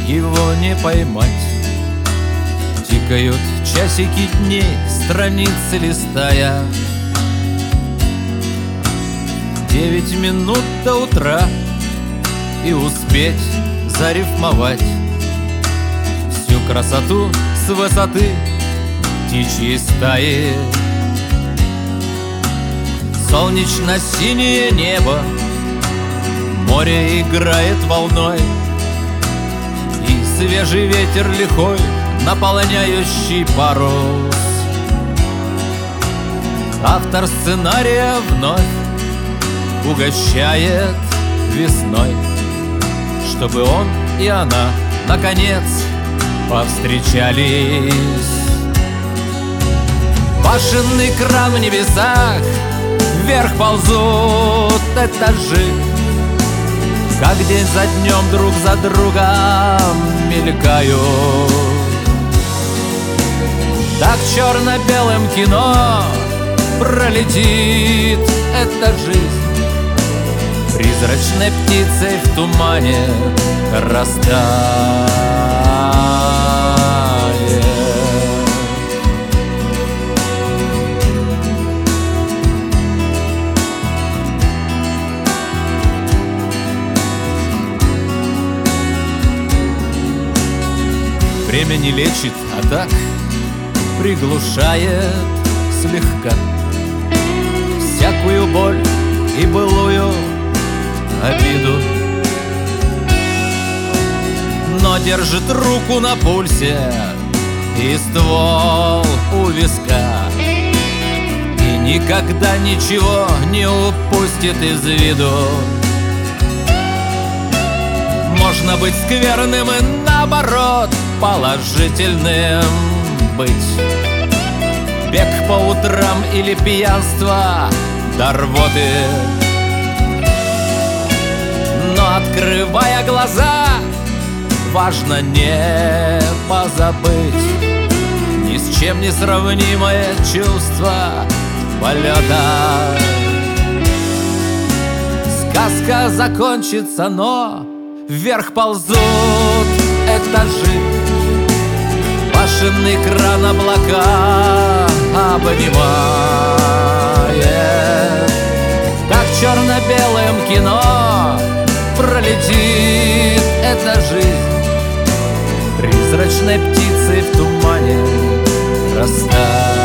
его не поймать. Тикают часики дней, страницы листая. 9 минут до утра, и успеть зарифмовать всю красоту с высоты птичьей стаи. Солнечно-синее небо, море играет волной, и свежий ветер лихой, наполняющий парус. Автор сценария вновь угощает весной, чтобы он и она наконец повстречались. Башенный кран в небесах, вверх ползут этажи, как день за днем друг за другом мелькают. Так черно-белым кино пролетит эта жизнь, призрачной птицей в тумане растает. Время не лечит, а так приглушает слегка всякую боль и былую обиду, но держит руку на пульсе и ствол у виска, и никогда ничего не упустит из виду. Можно быть скверным и наоборот положительным быть. Бег по утрам или пьянство до рвоты. Но открывая глаза, важно не позабыть ни с чем не сравнимое чувство полета. Сказка закончится, но вверх ползут этажи. Башенный кран облака обнимает. Как черно-белым кино пролетит эта жизнь, призрачной птицей в тумане растает.